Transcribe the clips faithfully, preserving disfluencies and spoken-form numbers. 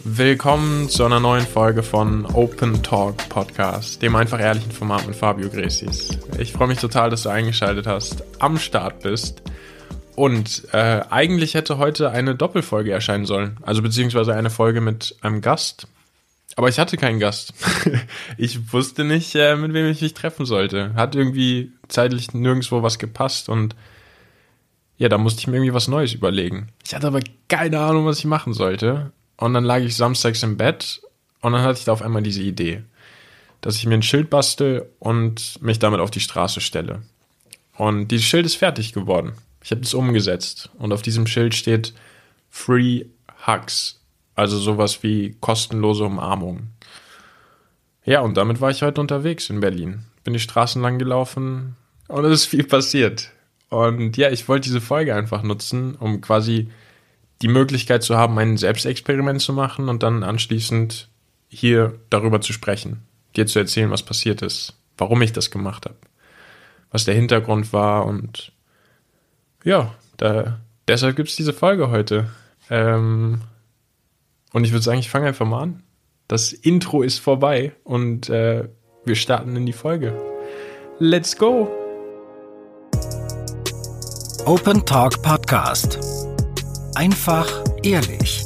Willkommen zu einer neuen Folge von Open Talk Podcast, dem einfach ehrlichen Format mit Fabio Gresis. Ich freue mich total, dass du eingeschaltet hast, am Start bist und äh, eigentlich hätte heute eine Doppelfolge erscheinen sollen, also beziehungsweise eine Folge mit einem Gast, aber ich hatte keinen Gast. Ich wusste nicht, äh, mit wem ich mich treffen sollte. Hat irgendwie zeitlich nirgendwo was gepasst und ja, da musste ich mir irgendwie was Neues überlegen. Ich hatte aber keine Ahnung, was ich machen sollte. Und dann lag ich samstags im Bett und dann hatte ich da auf einmal diese Idee, dass ich mir ein Schild bastel und mich damit auf die Straße stelle. Und dieses Schild ist fertig geworden. Ich habe es umgesetzt und auf diesem Schild steht Free Hugs, also sowas wie kostenlose Umarmung. Ja, und damit war ich heute unterwegs in Berlin. Bin die Straßen lang gelaufen und es ist viel passiert. Und ja, ich wollte diese Folge einfach nutzen, um quasi die Möglichkeit zu haben, ein Selbstexperiment zu machen und dann anschließend hier darüber zu sprechen, dir zu erzählen, was passiert ist, warum ich das gemacht habe, was der Hintergrund war und ja, da, deshalb gibt es diese Folge heute. Ähm, und ich würde sagen, ich fange einfach mal an. Das Intro ist vorbei und äh, wir starten in die Folge. Let's go! Open Talk Podcast. Einfach ehrlich.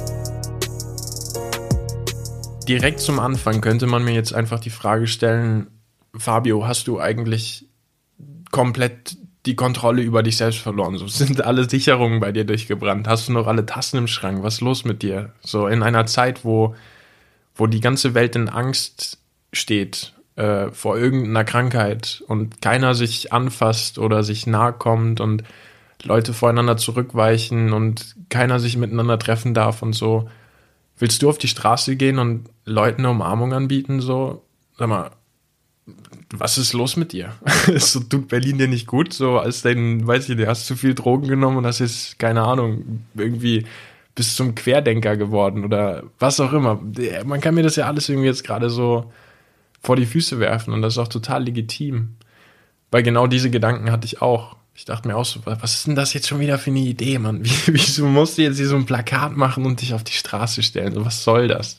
Direkt zum Anfang könnte man mir jetzt einfach die Frage stellen, Fabio, hast du eigentlich komplett die Kontrolle über dich selbst verloren? So, sind alle Sicherungen bei dir durchgebrannt? Hast du noch alle Tassen im Schrank? Was ist los mit dir? So in einer Zeit, wo, wo die ganze Welt in Angst steht äh, vor irgendeiner Krankheit und keiner sich anfasst oder sich nahe kommt und Leute voreinander zurückweichen und keiner sich miteinander treffen darf und so. Willst du auf die Straße gehen und Leuten eine Umarmung anbieten? So, sag mal, was ist los mit dir? So, tut Berlin dir nicht gut? So, als dein, weiß ich nicht, hast zu viel Drogen genommen und hast jetzt, keine Ahnung, irgendwie bist zum Querdenker geworden oder was auch immer. Man kann mir das ja alles irgendwie jetzt gerade so vor die Füße werfen und das ist auch total legitim. Weil genau diese Gedanken hatte ich auch. Ich dachte mir auch so, was ist denn das jetzt schon wieder für eine Idee, Mann? Wie, wieso musst du jetzt hier so ein Plakat machen und dich auf die Straße stellen? So, was soll das?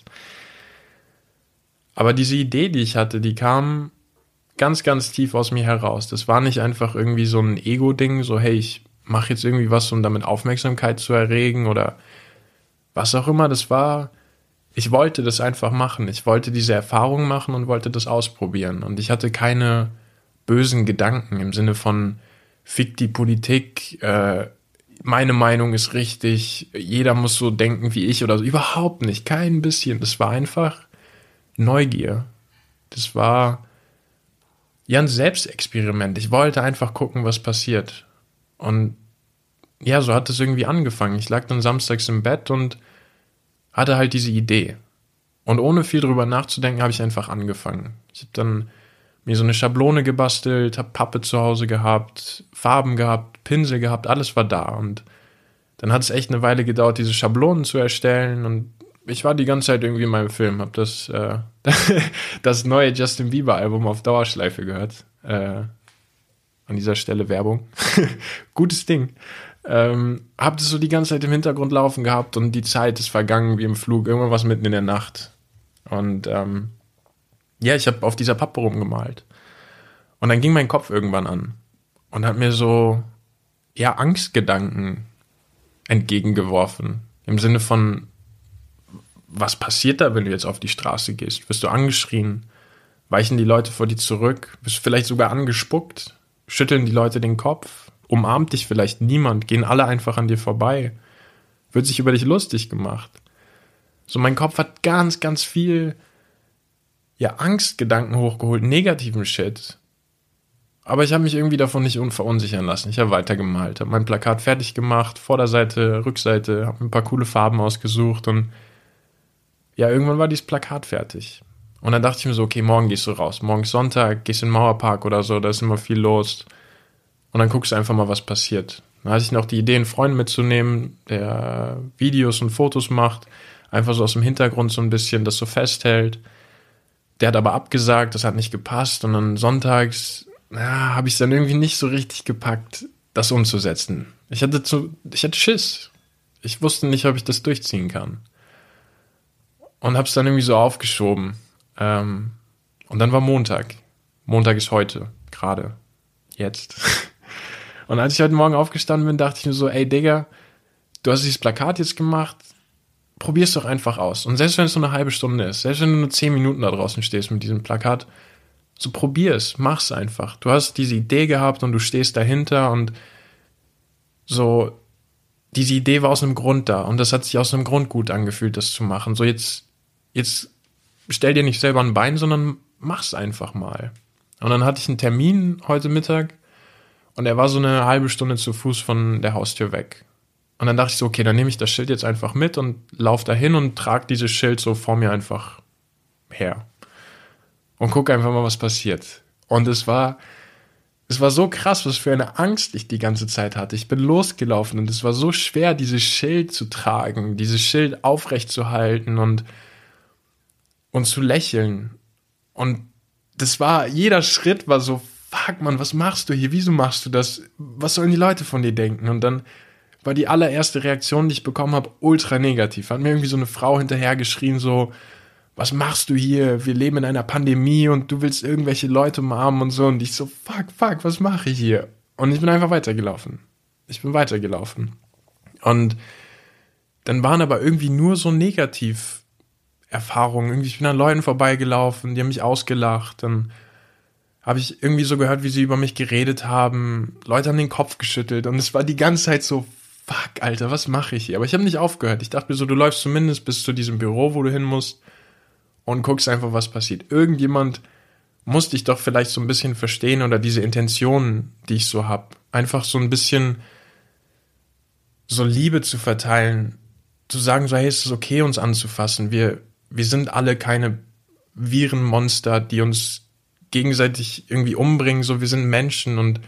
Aber diese Idee, die ich hatte, die kam ganz, ganz tief aus mir heraus. Das war nicht einfach irgendwie so ein Ego-Ding, so hey, ich mache jetzt irgendwie was, um damit Aufmerksamkeit zu erregen oder was auch immer. Das war, ich wollte das einfach machen. Ich wollte diese Erfahrung machen und wollte das ausprobieren. Und ich hatte keine bösen Gedanken im Sinne von fick die Politik, äh, meine Meinung ist richtig, jeder muss so denken wie ich oder so. Überhaupt nicht, kein bisschen. Das war einfach Neugier. Das war ja ein Selbstexperiment. Ich wollte einfach gucken, was passiert. Und ja, so hat es irgendwie angefangen. Ich lag dann samstags im Bett und hatte halt diese Idee. Und ohne viel drüber nachzudenken, habe ich einfach angefangen. Ich habe dann mir so eine Schablone gebastelt, habe Pappe zu Hause gehabt, Farben gehabt, Pinsel gehabt, alles war da. Und dann hat es echt eine Weile gedauert, diese Schablonen zu erstellen. Und ich war die ganze Zeit irgendwie in meinem Film, habe das, äh, das neue Justin Bieber Album auf Dauerschleife gehört. Äh, an dieser Stelle Werbung. Gutes Ding. Ähm, hab das so die ganze Zeit im Hintergrund laufen gehabt und die Zeit ist vergangen wie im Flug. Irgendwann was mitten in der Nacht. Und ähm, ja, ich habe auf dieser Pappe rumgemalt. Und dann ging mein Kopf irgendwann an und hat mir so, ja, Angstgedanken entgegengeworfen. Im Sinne von, was passiert da, wenn du jetzt auf die Straße gehst? Wirst du angeschrien? Weichen die Leute vor dir zurück? Wirst du vielleicht sogar angespuckt? Schütteln die Leute den Kopf? Umarmt dich vielleicht niemand? Gehen alle einfach an dir vorbei? Wird sich über dich lustig gemacht? So, mein Kopf hat ganz, ganz viel ja, Angstgedanken hochgeholt, negativen Shit. Aber ich habe mich irgendwie davon nicht verunsichern lassen. Ich habe weitergemalt, habe mein Plakat fertig gemacht, Vorderseite, Rückseite, habe ein paar coole Farben ausgesucht und ja, irgendwann war dieses Plakat fertig. Und dann dachte ich mir so, okay, morgen gehst du raus. Morgen ist Sonntag, gehst in den Mauerpark oder so, da ist immer viel los. Und dann guckst du einfach mal, was passiert. Dann hatte ich noch die Idee, einen Freund mitzunehmen, der Videos und Fotos macht, einfach so aus dem Hintergrund so ein bisschen das so festhält. Der hat aber abgesagt, das hat nicht gepasst und dann sonntags ja, habe ich es dann irgendwie nicht so richtig gepackt, das umzusetzen. Ich hatte, zu, ich hatte Schiss. Ich wusste nicht, ob ich das durchziehen kann. und habe es dann irgendwie so aufgeschoben. Ähm, und dann war Montag. Montag ist heute, gerade, jetzt. Und als ich heute Morgen aufgestanden bin, dachte ich mir so, ey Digga, du hast dieses Plakat jetzt gemacht, probier's doch einfach aus. Und selbst wenn es nur eine halbe Stunde ist, selbst wenn du nur zehn Minuten da draußen stehst mit diesem Plakat, so probier es, mach's einfach. Du hast diese Idee gehabt und du stehst dahinter und so, diese Idee war aus einem Grund da und das hat sich aus einem Grund gut angefühlt, das zu machen. So jetzt, jetzt stell dir nicht selber ein Bein, sondern mach's einfach mal. Und dann hatte ich einen Termin heute Mittag und er war so eine halbe Stunde zu Fuß von der Haustür weg. Und dann dachte ich so, okay, dann nehme ich das Schild jetzt einfach mit und lauf dahin und trage dieses Schild so vor mir einfach her. Und gucke einfach mal, was passiert. Und es war, es war so krass, was für eine Angst ich die ganze Zeit hatte. Ich bin losgelaufen und es war so schwer, dieses Schild zu tragen, dieses Schild aufrecht zu halten und, und zu lächeln. Und das war, jeder Schritt war so, fuck man, was machst du hier? Wieso machst du das? Was sollen die Leute von dir denken? Und dann war die allererste Reaktion, die ich bekommen habe, ultra negativ. Hat mir irgendwie so eine Frau hinterhergeschrien, so, was machst du hier? Wir leben in einer Pandemie und du willst irgendwelche Leute umarmen und so. Und ich so, fuck, fuck, was mache ich hier? Und ich bin einfach weitergelaufen. Ich bin weitergelaufen. Und dann waren aber irgendwie nur so Negativ-Erfahrungen. Irgendwie, ich bin an Leuten vorbeigelaufen, die haben mich ausgelacht. Dann habe ich irgendwie so gehört, wie sie über mich geredet haben. Leute haben den Kopf geschüttelt. Und es war die ganze Zeit so, fuck, Alter, was mache ich hier? Aber ich habe nicht aufgehört. Ich dachte mir so, du läufst zumindest bis zu diesem Büro, wo du hin musst und guckst einfach, was passiert. Irgendjemand muss dich doch vielleicht so ein bisschen verstehen oder diese Intentionen, die ich so habe. Einfach so ein bisschen so Liebe zu verteilen, zu sagen so, hey, es ist okay, uns anzufassen. Wir, wir sind alle keine Virenmonster, die uns gegenseitig irgendwie umbringen. So, wir sind Menschen und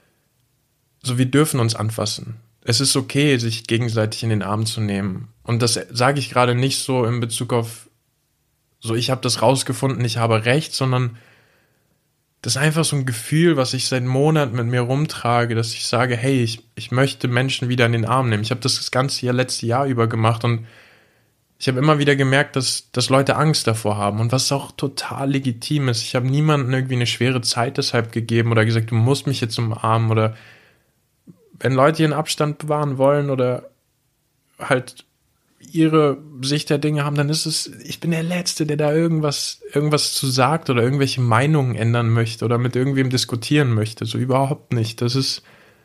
so, wir dürfen uns anfassen. Es ist okay, sich gegenseitig in den Arm zu nehmen. Und das sage ich gerade nicht so in Bezug auf so, ich habe das rausgefunden, ich habe recht, sondern das ist einfach so ein Gefühl, was ich seit Monaten mit mir rumtrage, dass ich sage, hey, ich, ich möchte Menschen wieder in den Arm nehmen. Ich habe das das ganze Jahr, letzte Jahr über gemacht und ich habe immer wieder gemerkt, dass, dass Leute Angst davor haben und was auch total legitim ist. Ich habe niemandem irgendwie eine schwere Zeit deshalb gegeben oder gesagt, du musst mich jetzt umarmen oder wenn Leute ihren Abstand bewahren wollen oder halt ihre Sicht der Dinge haben, dann ist es, ich bin der Letzte, der da irgendwas, irgendwas zu sagt oder irgendwelche Meinungen ändern möchte oder mit irgendwem diskutieren möchte. So überhaupt nicht. Das ist,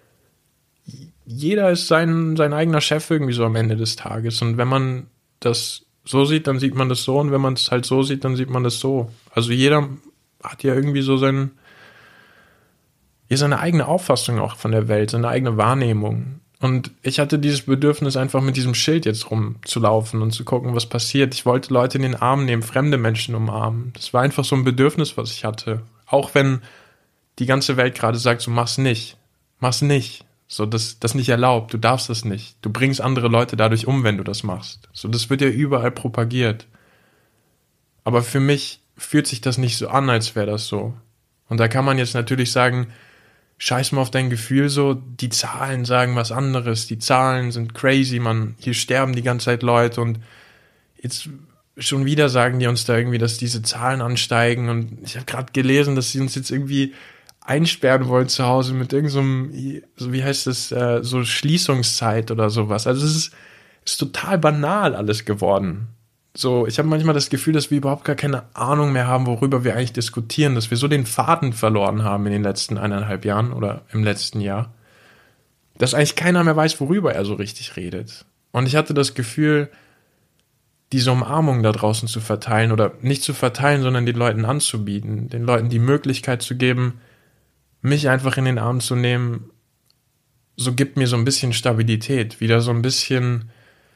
jeder ist sein, sein eigener Chef irgendwie so am Ende des Tages. Und wenn man das so sieht, dann sieht man das so. Und wenn man es halt so sieht, dann sieht man das so. Also jeder hat ja irgendwie so sein, ja, seine eigene Auffassung auch von der Welt, seine eigene Wahrnehmung. Und ich hatte dieses Bedürfnis, einfach mit diesem Schild jetzt rumzulaufen und zu gucken, was passiert. Ich wollte Leute in den Arm nehmen, fremde Menschen umarmen. Das war einfach so ein Bedürfnis, was ich hatte. Auch wenn die ganze Welt gerade sagt, so mach's nicht, mach's nicht. So, das, das nicht erlaubt, du darfst das nicht. Du bringst andere Leute dadurch um, wenn du das machst. So, das wird ja überall propagiert. Aber für mich fühlt sich das nicht so an, als wäre das so. Und da kann man jetzt natürlich sagen, scheiß mal auf dein Gefühl so, die Zahlen sagen was anderes, die Zahlen sind crazy, man, hier sterben die ganze Zeit Leute und jetzt schon wieder sagen die uns da irgendwie, dass diese Zahlen ansteigen und ich habe gerade gelesen, dass sie uns jetzt irgendwie einsperren wollen zu Hause mit irgendeinem, so wie heißt das, äh, so Schließungszeit oder sowas. Also es ist, ist total banal alles geworden. So, ich habe manchmal das Gefühl, dass wir überhaupt gar keine Ahnung mehr haben, worüber wir eigentlich diskutieren, dass wir so den Faden verloren haben in den letzten eineinhalb Jahren oder im letzten Jahr, dass eigentlich keiner mehr weiß, worüber er so richtig redet. Und ich hatte das Gefühl, diese Umarmung da draußen zu verteilen oder nicht zu verteilen, sondern den Leuten anzubieten, den Leuten die Möglichkeit zu geben, mich einfach in den Arm zu nehmen, so gibt mir so ein bisschen Stabilität, wieder so ein bisschen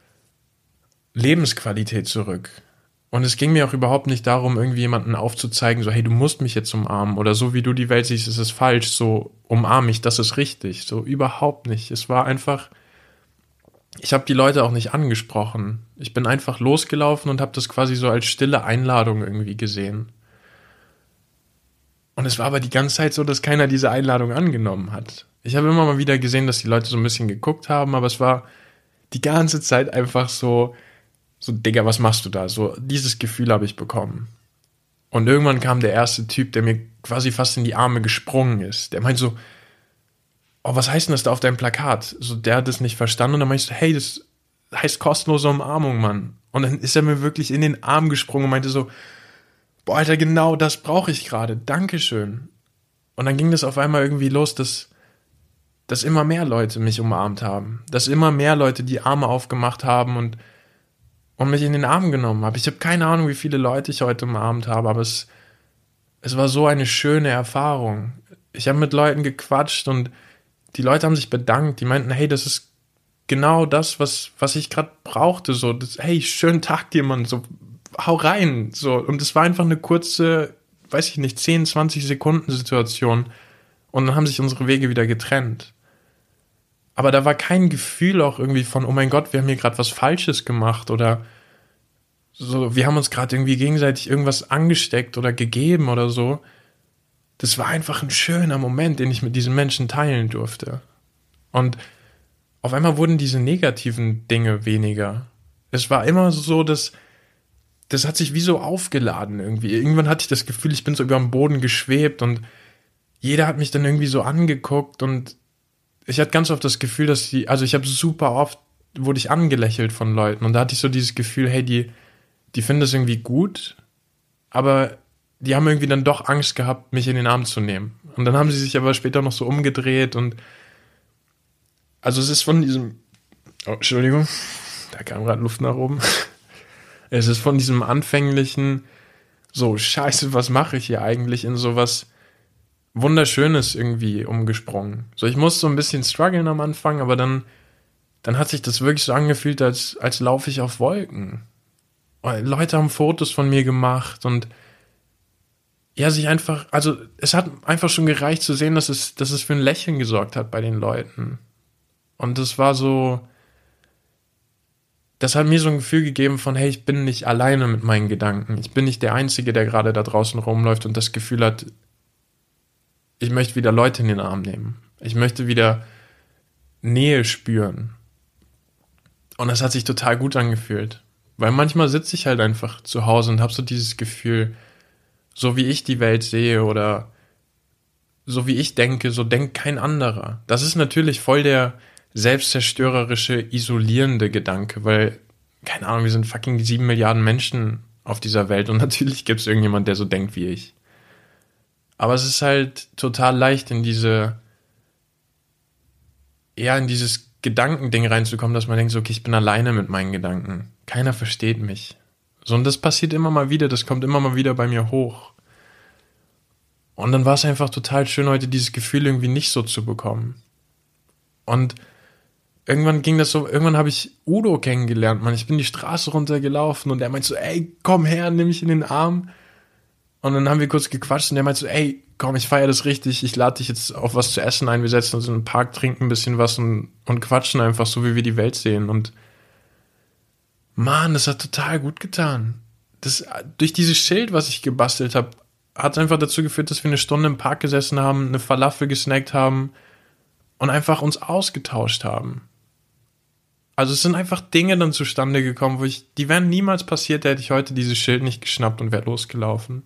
Lebensqualität zurück. Und es ging mir auch überhaupt nicht darum, irgendwie jemanden aufzuzeigen, so, hey, du musst mich jetzt umarmen oder so wie du die Welt siehst, ist es falsch, so umarm mich, das ist richtig. So überhaupt nicht. Es war einfach, ich habe die Leute auch nicht angesprochen. Ich bin einfach losgelaufen und habe das quasi so als stille Einladung irgendwie gesehen. Und es war aber die ganze Zeit so, dass keiner diese Einladung angenommen hat. Ich habe immer mal wieder gesehen, dass die Leute so ein bisschen geguckt haben, aber es war die ganze Zeit einfach so, so, Digga, was machst du da? So, dieses Gefühl habe ich bekommen. Und irgendwann kam der erste Typ, der mir quasi fast in die Arme gesprungen ist. Der meint so, oh, was heißt denn das da auf deinem Plakat? So, der hat das nicht verstanden und dann meinte ich so, hey, das heißt kostenlose Umarmung, Mann. Und dann ist er mir wirklich in den Arm gesprungen und meinte so, boah, Alter, genau das brauche ich gerade. Dankeschön. Und dann ging das auf einmal irgendwie los, dass, dass immer mehr Leute mich umarmt haben. Dass immer mehr Leute die Arme aufgemacht haben und und mich in den Arm genommen habe. Ich habe keine Ahnung, wie viele Leute ich heute umarmt habe, aber es, es war so eine schöne Erfahrung. Ich habe mit Leuten gequatscht und die Leute haben sich bedankt. Die meinten, hey, das ist genau das, was, was ich gerade brauchte. So, das, hey, schönen Tag dir, Mann. So, hau rein. So, und es war einfach eine kurze, weiß ich nicht, zehn, zwanzig Sekunden Situation. Und dann haben sich unsere Wege wieder getrennt. Aber da war kein Gefühl auch irgendwie von, oh mein Gott, wir haben hier gerade was Falsches gemacht oder so, wir haben uns gerade irgendwie gegenseitig irgendwas angesteckt oder gegeben oder so. Das war einfach ein schöner Moment, den ich mit diesen Menschen teilen durfte. Und auf einmal wurden diese negativen Dinge weniger. Es war immer so, dass das hat sich wie so aufgeladen irgendwie. Irgendwann hatte ich das Gefühl, ich bin so über dem Boden geschwebt und jeder hat mich dann irgendwie so angeguckt und ich hatte ganz oft das Gefühl, dass die, also ich habe super oft, wurde ich angelächelt von Leuten und da hatte ich so dieses Gefühl, hey, die, die finden das irgendwie gut, aber die haben irgendwie dann doch Angst gehabt, mich in den Arm zu nehmen. Und dann haben sie sich aber später noch so umgedreht und also es ist von diesem, oh, Entschuldigung, da kam gerade Luft nach oben. Es ist von diesem anfänglichen, so, scheiße, was mache ich hier eigentlich, in sowas Wunderschönes irgendwie umgesprungen. So, ich musste so ein bisschen strugglen am Anfang, aber dann, dann hat sich das wirklich so angefühlt, als, als laufe ich auf Wolken. Leute haben Fotos von mir gemacht und ja, sich einfach, also es hat einfach schon gereicht zu sehen, dass es, dass es für ein Lächeln gesorgt hat bei den Leuten. Und das war so, das hat mir so ein Gefühl gegeben von, hey, ich bin nicht alleine mit meinen Gedanken. Ich bin nicht der Einzige, der gerade da draußen rumläuft und das Gefühl hat, ich möchte wieder Leute in den Arm nehmen. Ich möchte wieder Nähe spüren. Und das hat sich total gut angefühlt. Weil manchmal sitze ich halt einfach zu Hause und habe so dieses Gefühl, so wie ich die Welt sehe oder so wie ich denke, so denkt kein anderer. Das ist natürlich voll der selbstzerstörerische, isolierende Gedanke, weil, keine Ahnung, wir sind fucking sieben Milliarden Menschen auf dieser Welt und natürlich gibt es irgendjemand, der so denkt wie ich. Aber es ist halt total leicht, in diese, ja, in dieses Gedankending reinzukommen, dass man denkt, so, okay, ich bin alleine mit meinen Gedanken. Keiner versteht mich. So, und das passiert immer mal wieder, das kommt immer mal wieder bei mir hoch. Und dann war es einfach total schön, heute dieses Gefühl irgendwie nicht so zu bekommen. Und irgendwann ging das so, irgendwann habe ich Udo kennengelernt, Mann. Ich bin die Straße runtergelaufen und er meinte so, ey, komm her, nimm mich in den Arm. Und dann haben wir kurz gequatscht und der meinte so, ey, komm, ich feiere das richtig, ich lade dich jetzt auf was zu essen ein, wir setzen uns in den Park, trinken ein bisschen was und, und quatschen einfach so, wie wir die Welt sehen. Und Mann, das hat total gut getan. Das, durch dieses Schild, was ich gebastelt habe, hat es einfach dazu geführt, dass wir eine Stunde im Park gesessen haben, eine Falafel gesnackt haben und einfach uns ausgetauscht haben. Also es sind einfach Dinge dann zustande gekommen, wo ich, die wären niemals passiert, da hätte ich heute dieses Schild nicht geschnappt und wäre losgelaufen.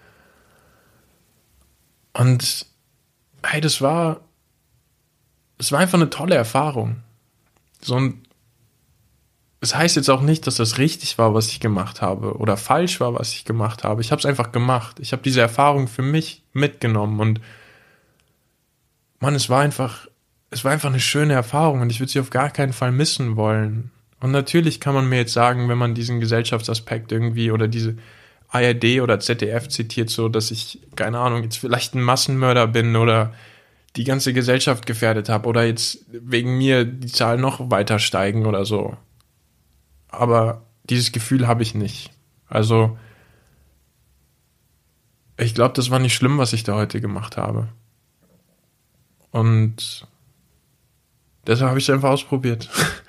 Und hey, das war, das war einfach eine tolle Erfahrung. So ein, es heißt jetzt auch nicht, dass das richtig war, was ich gemacht habe oder falsch war, was ich gemacht habe. Ich habe es einfach gemacht. Ich habe diese Erfahrung für mich mitgenommen und Mann, es war einfach, es war einfach eine schöne Erfahrung und ich würde sie auf gar keinen Fall missen wollen. Und natürlich kann man mir jetzt sagen, wenn man diesen Gesellschaftsaspekt irgendwie oder diese A R D oder Z D F zitiert, so, dass ich, keine Ahnung, jetzt vielleicht ein Massenmörder bin oder die ganze Gesellschaft gefährdet habe oder jetzt wegen mir die Zahlen noch weiter steigen oder so. Aber dieses Gefühl habe ich nicht. Also, ich glaube, das war nicht schlimm, was ich da heute gemacht habe. Und deshalb habe ich es einfach ausprobiert.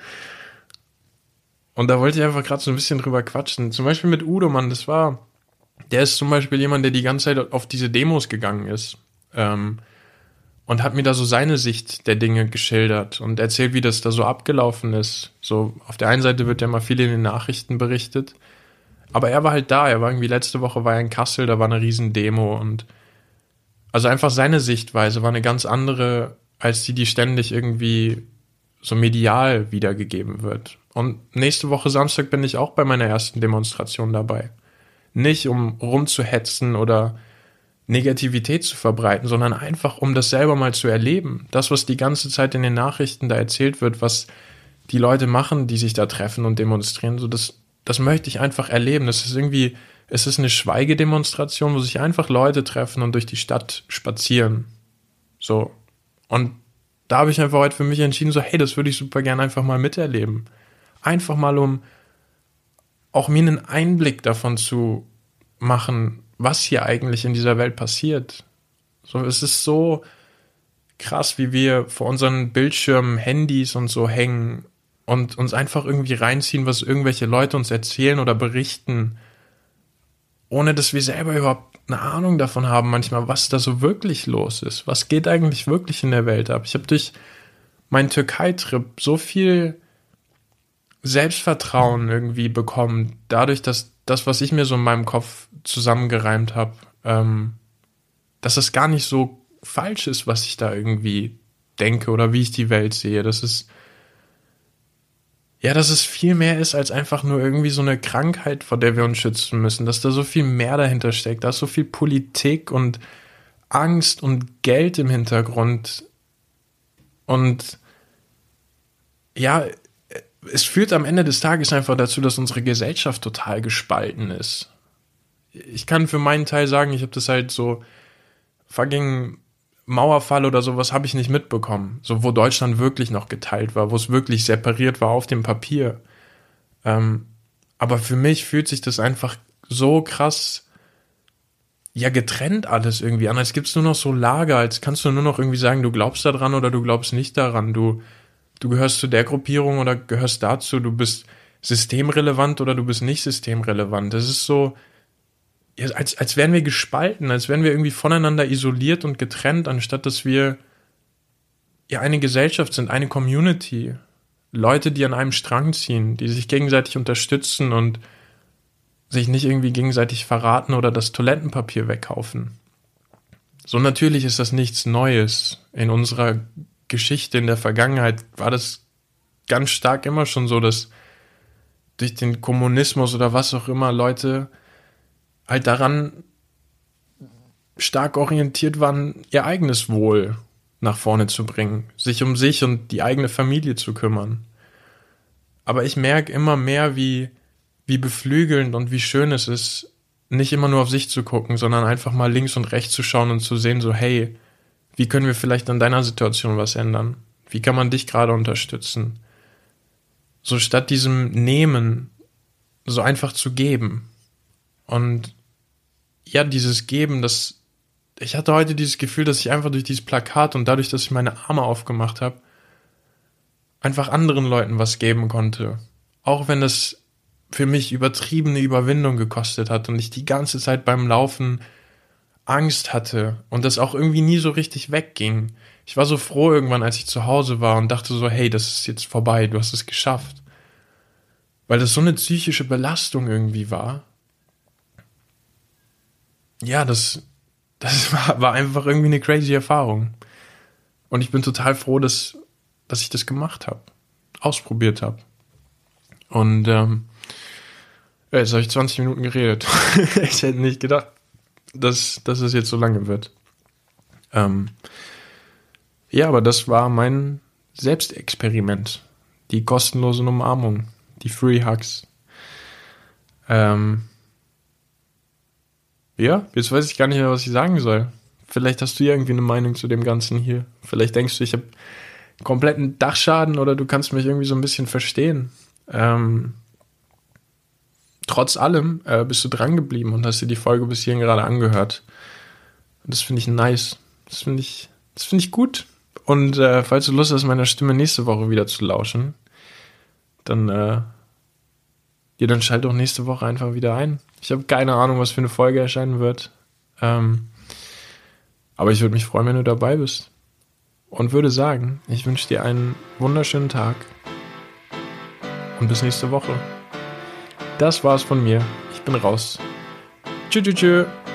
Und da wollte ich einfach gerade so ein bisschen drüber quatschen. Zum Beispiel mit Udo, Mann, das war, der ist zum Beispiel jemand, der die ganze Zeit auf diese Demos gegangen ist. Ähm, und hat mir da so seine Sicht der Dinge geschildert und erzählt, wie das da so abgelaufen ist. So, auf der einen Seite wird ja mal viel in den Nachrichten berichtet, aber er war halt da, er war irgendwie letzte Woche war er in Kassel, da war eine riesen Demo und also einfach seine Sichtweise war eine ganz andere, als die, die ständig irgendwie so medial wiedergegeben wird. Und nächste Woche Samstag bin ich auch bei meiner ersten Demonstration dabei. Nicht um rumzuhetzen oder Negativität zu verbreiten, sondern einfach, um das selber mal zu erleben. Das, was die ganze Zeit in den Nachrichten da erzählt wird, was die Leute machen, die sich da treffen und demonstrieren, so das, das möchte ich einfach erleben. Das ist irgendwie, es ist eine Schweigedemonstration, wo sich einfach Leute treffen und durch die Stadt spazieren. So. Und da habe ich einfach heute für mich entschieden, so, hey, das würde ich super gerne einfach mal miterleben. Einfach mal, um auch mir einen Einblick davon zu machen, was hier eigentlich in dieser Welt passiert. So, es ist so krass, wie wir vor unseren Bildschirmen, Handys und so hängen und uns einfach irgendwie reinziehen, was irgendwelche Leute uns erzählen oder berichten, ohne dass wir selber überhaupt eine Ahnung davon haben manchmal, was da so wirklich los ist. Was geht eigentlich wirklich in der Welt ab? Ich habe durch meinen Türkei-Trip so viel Selbstvertrauen irgendwie bekommen, dadurch, dass das, was ich mir so in meinem Kopf zusammengereimt habe, ähm, dass es gar nicht so falsch ist, was ich da irgendwie denke oder wie ich die Welt sehe. Dass es, ja, dass es viel mehr ist als einfach nur irgendwie so eine Krankheit, vor der wir uns schützen müssen, dass da so viel mehr dahinter steckt, da ist so viel Politik und Angst und Geld im Hintergrund und ja, es führt am Ende des Tages einfach dazu, dass unsere Gesellschaft total gespalten ist. Ich kann für meinen Teil sagen, ich habe das halt so fucking Mauerfall oder sowas habe ich nicht mitbekommen. So, wo Deutschland wirklich noch geteilt war, wo es wirklich separiert war auf dem Papier. Ähm, aber für mich fühlt sich das einfach so krass, ja, getrennt alles irgendwie an. Als gibt's nur noch so Lager, als kannst du nur noch irgendwie sagen, du glaubst daran oder du glaubst nicht daran. Du Du gehörst zu der Gruppierung oder gehörst dazu, du bist systemrelevant oder du bist nicht systemrelevant. Das ist so, ja, als, als wären wir gespalten, als wären wir irgendwie voneinander isoliert und getrennt, anstatt dass wir ja eine Gesellschaft sind, eine Community. Leute, die an einem Strang ziehen, die sich gegenseitig unterstützen und sich nicht irgendwie gegenseitig verraten oder das Toilettenpapier wegkaufen. So, natürlich ist das nichts Neues in unserer Geschichte. In der Vergangenheit war das ganz stark immer schon so, dass durch den Kommunismus oder was auch immer Leute halt daran stark orientiert waren, ihr eigenes Wohl nach vorne zu bringen, sich um sich und die eigene Familie zu kümmern. Aber ich merke immer mehr, wie, wie beflügelnd und wie schön es ist, nicht immer nur auf sich zu gucken, sondern einfach mal links und rechts zu schauen und zu sehen, so, hey, wie können wir vielleicht an deiner Situation was ändern? Wie kann man dich gerade unterstützen? So statt diesem Nehmen, so einfach zu geben. Und ja, dieses Geben, das, ich hatte heute dieses Gefühl, dass ich einfach durch dieses Plakat und dadurch, dass ich meine Arme aufgemacht habe, einfach anderen Leuten was geben konnte. Auch wenn das für mich übertriebene Überwindung gekostet hat und ich die ganze Zeit beim Laufen Angst hatte und das auch irgendwie nie so richtig wegging. Ich war so froh irgendwann, als ich zu Hause war und dachte so, hey, das ist jetzt vorbei, du hast es geschafft. Weil das so eine psychische Belastung irgendwie war. Ja, das, das war, war einfach irgendwie eine crazy Erfahrung. Und ich bin total froh, dass, dass ich das gemacht habe, ausprobiert habe. Und ähm, ja, jetzt habe ich zwanzig Minuten geredet. Ich hätte nicht gedacht, dass, dass es jetzt so lange wird. Ähm, ja, aber das war mein Selbstexperiment. Die kostenlose Umarmung. Die Free Hugs. Ähm, ja, jetzt weiß ich gar nicht mehr, was ich sagen soll. Vielleicht hast du ja irgendwie eine Meinung zu dem Ganzen hier. Vielleicht denkst du, ich habe kompletten Dachschaden oder du kannst mich irgendwie so ein bisschen verstehen. Ähm, Trotz allem äh, bist du dran geblieben und hast dir die Folge bis hierhin gerade angehört. Und das finde ich nice. Das finde ich, das finde ich gut. Und äh, falls du Lust hast, meiner Stimme nächste Woche wieder zu lauschen, dann, äh, ja, dann schalt doch nächste Woche einfach wieder ein. Ich habe keine Ahnung, was für eine Folge erscheinen wird. Ähm, aber ich würde mich freuen, wenn du dabei bist. und würde sagen, ich wünsche dir einen wunderschönen Tag und bis nächste Woche. Das war's von mir. Ich bin raus. Tschüss, tschüss, tschüss.